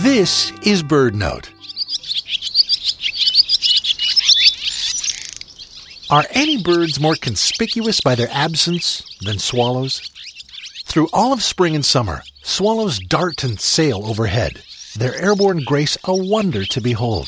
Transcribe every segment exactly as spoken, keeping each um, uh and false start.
This is BirdNote. Are any birds more conspicuous by their absence than swallows? Through all of spring and summer, swallows dart and sail overhead, their airborne grace a wonder to behold.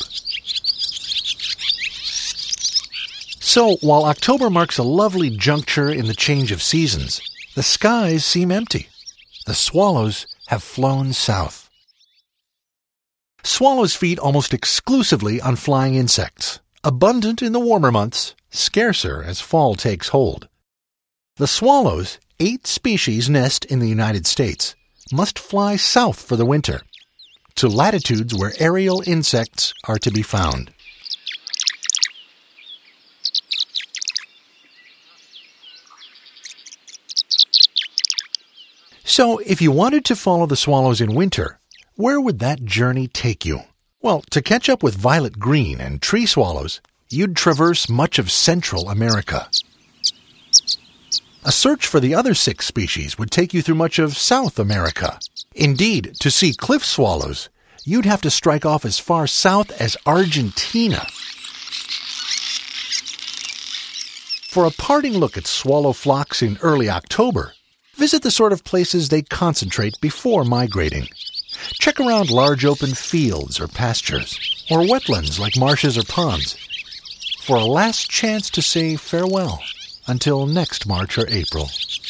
So, while October marks a lovely juncture in the change of seasons, the skies seem empty. The swallows have flown south. Swallows feed almost exclusively on flying insects, abundant in the warmer months, scarcer as fall takes hold. The swallows, eight species nest in the United States, must fly south for the winter, to latitudes where aerial insects are to be found. So, if you wanted to follow the swallows in winter, where would that journey take you? Well, to catch up with violet green and tree swallows, you'd traverse much of Central America. A search for the other six species would take you through much of South America. Indeed, to see cliff swallows, you'd have to strike off as far south as Argentina. For a parting look at swallow flocks in early October, visit the sort of places they concentrate before migrating. Check around large open fields or pastures, or wetlands like marshes or ponds, for a last chance to say farewell until next March or April.